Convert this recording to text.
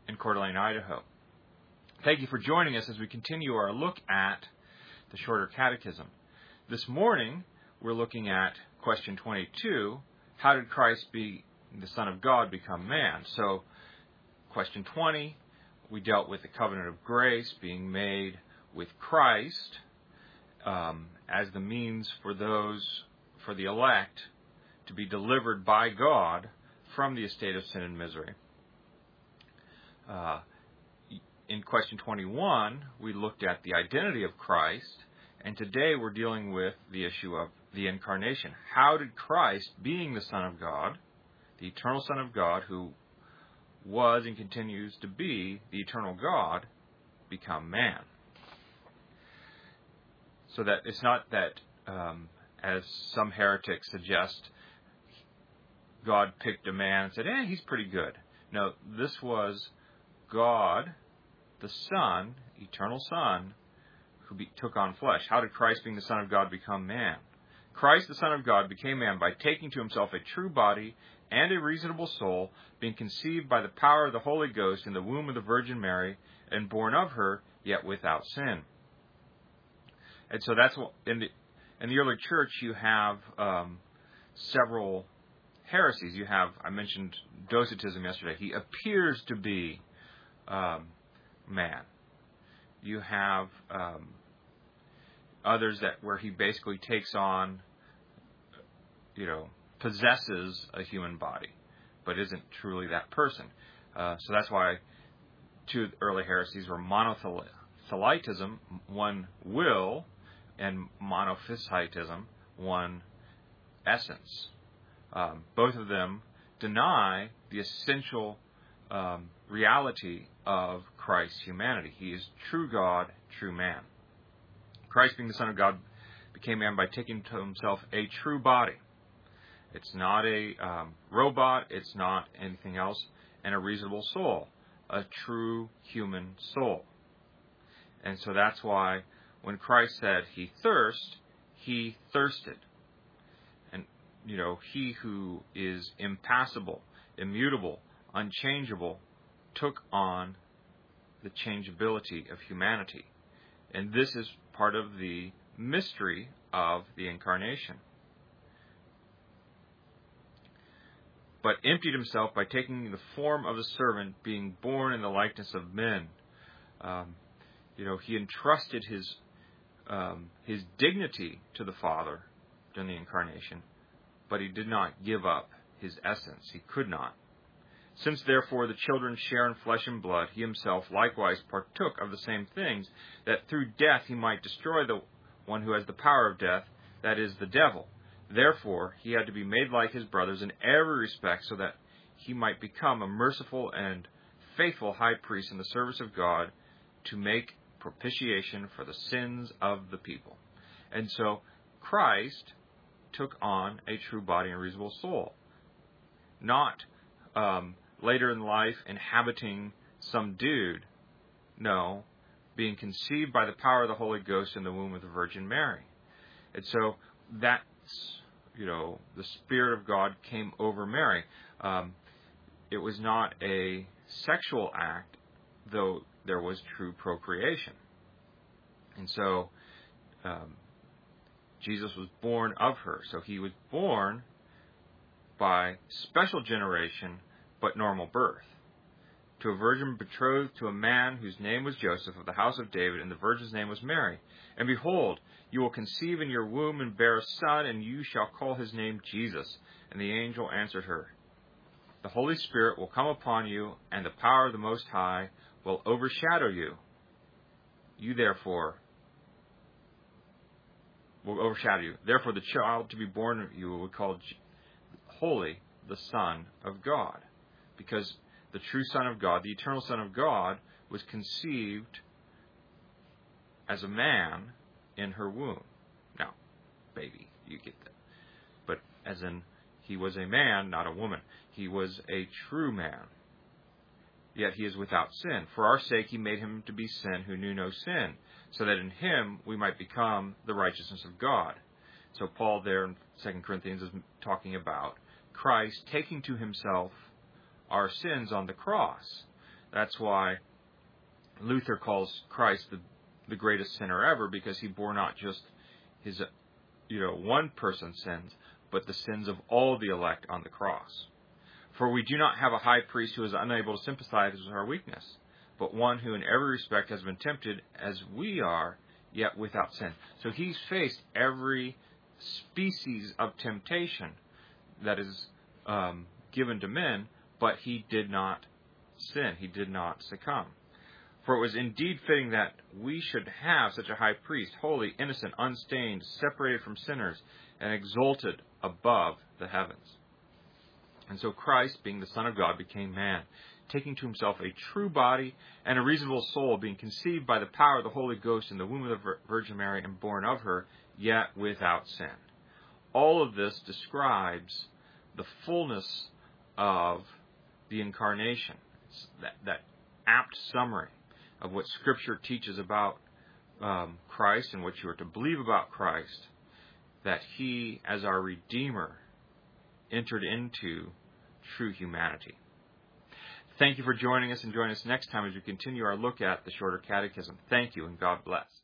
in Coeur d'Alene, Idaho. Thank you for joining us as we continue our look at the Shorter Catechism. This morning, we're looking at question 22, how did Christ, the Son of God, become man? So, question 20, we dealt with the covenant of grace being made with Christ as the means for the elect to be delivered by God from the estate of sin and misery. In question 21, we looked at the identity of Christ, and today we're dealing with the issue of the incarnation. How did Christ, being the Son of God, the eternal Son of God, who was and continues to be the eternal God, become man? So that it's not that, as some heretics suggest, God picked a man and said, he's pretty good. No, this was God, the Son, eternal Son, who took on flesh. How did Christ, being the Son of God, become man? Christ, the Son of God, became man by taking to himself a true body and a reasonable soul, being conceived by the power of the Holy Ghost in the womb of the Virgin Mary, and born of her, yet without sin. And so that's what, in the early church, you have several heresies. You have, I mentioned Docetism yesterday. He appears to be man. You have others where he basically takes on, possesses a human body, but isn't truly that person. So that's why two early heresies were monothelitism, one will, and monophysitism, one essence. Both of them deny the essential reality of Christ's humanity. He is true God, true man. Christ, being the Son of God, became man by taking to himself a true body. It's not a robot, it's not anything else, and a reasonable soul, a true human soul. And so that's why when Christ said he thirsted. And, he who is impassible, immutable, unchangeable, took on the changeability of humanity. And this is part of the mystery of the incarnation. But emptied himself by taking the form of a servant, being born in the likeness of men. He entrusted his dignity to the Father during the incarnation, but he did not give up his essence. He could not. Since, therefore, the children share in flesh and blood, he himself likewise partook of the same things, that through death he might destroy the one who has the power of death, that is, the devil. Therefore, he had to be made like his brothers in every respect, so that he might become a merciful and faithful high priest in the service of God, to make propitiation for the sins of the people. And so, Christ took on a true body and reasonable soul. Not later in life inhabiting some dude. No, being conceived by the power of the Holy Ghost in the womb of the Virgin Mary. And so that's, the Spirit of God came over Mary. It was not a sexual act, though there was true procreation. And so Jesus was born of her. So he was born by special generation, but normal birth. To a virgin betrothed to a man whose name was Joseph, of the house of David, and the virgin's name was Mary. And behold, you will conceive in your womb and bear a son, and you shall call his name Jesus. And the angel answered her, the Holy Spirit will come upon you, and the power of the Most High will overshadow you. You therefore will overshadow you. Therefore the child to be born of you will be called Holy, the Son of God. Because the true Son of God, the eternal Son of God, was conceived as a man in her womb. Now, baby, you get that. But as in, he was a man, not a woman. He was a true man. Yet he is without sin. For our sake he made him to be sin who knew no sin, so that in him we might become the righteousness of God. So Paul there in 2 Corinthians is talking about Christ taking to himself our sins on the cross. That's why Luther calls Christ the greatest sinner ever, because he bore not just his, one person's sins, but the sins of all the elect on the cross. For we do not have a high priest who is unable to sympathize with our weakness, but one who in every respect has been tempted as we are, yet without sin. So he's faced every species of temptation that is given to men, but he did not sin. He did not succumb. For it was indeed fitting that we should have such a high priest, holy, innocent, unstained, separated from sinners, and exalted above the heavens. And so Christ, being the Son of God, became man, taking to himself a true body and a reasonable soul, being conceived by the power of the Holy Ghost in the womb of the Virgin Mary and born of her, yet without sin. All of this describes the fullness of the Incarnation. It's that apt summary of what Scripture teaches about Christ and what you are to believe about Christ, that he, as our Redeemer, entered into true humanity. Thank you for joining us, and join us next time as we continue our look at the Shorter Catechism. Thank you, and God bless.